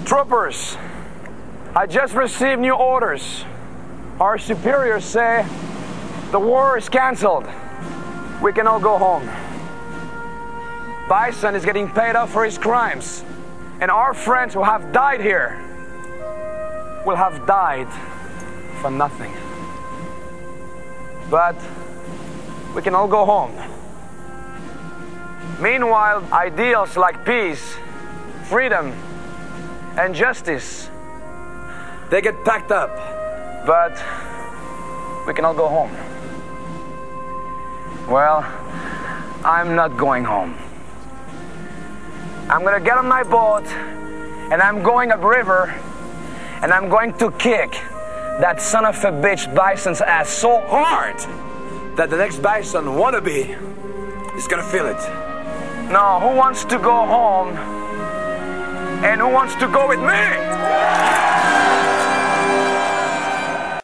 Troopers, I just received new orders. Our superiors say the war is canceled. We can all go home. Bison is getting paid off for his crimes. And our friends who have died here will have died for nothing. But we can all go home. Meanwhile, ideals like peace, freedom, and justice, they get packed up. But we can all go home. Well, I'm not going home. I'm gonna get on my boat and I'm going upriver and I'm going to kick that son of a bitch Bison's ass so hard that the next Bison wannabe is gonna feel it. Now, who wants to go home and who wants to go with me?